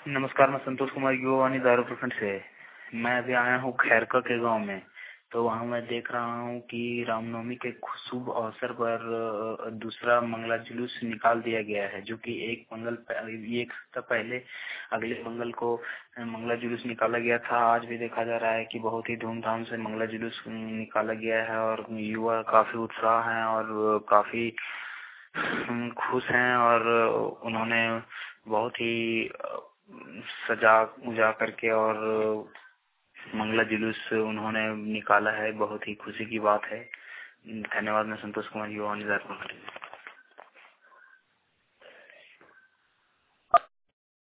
नमस्कार, मैं संतोष कुमार युवावाणी दारू प्रखंड से। मैं अभी आया हूँ खैरका के गांव में। तो वहाँ मैं देख रहा हूँ कि रामनवमी के शुभ अवसर पर दूसरा मंगला जुलूस निकाल दिया गया है, जो कि एक सप्ताह पहले अगले मंगल को मंगला जुलूस निकाला गया था। आज भी देखा जा रहा है कि बहुत ही धूमधाम से मंगला जुलूस निकाला गया है और युवा काफी उत्साह है और काफी खुश हैं और उन्होंने बहुत ही सजा उजा करके और मंगला जुलूस उन्होंने निकाला है। बहुत ही खुशी की बात है। धन्यवाद। मैं संतोष कुमार युवा।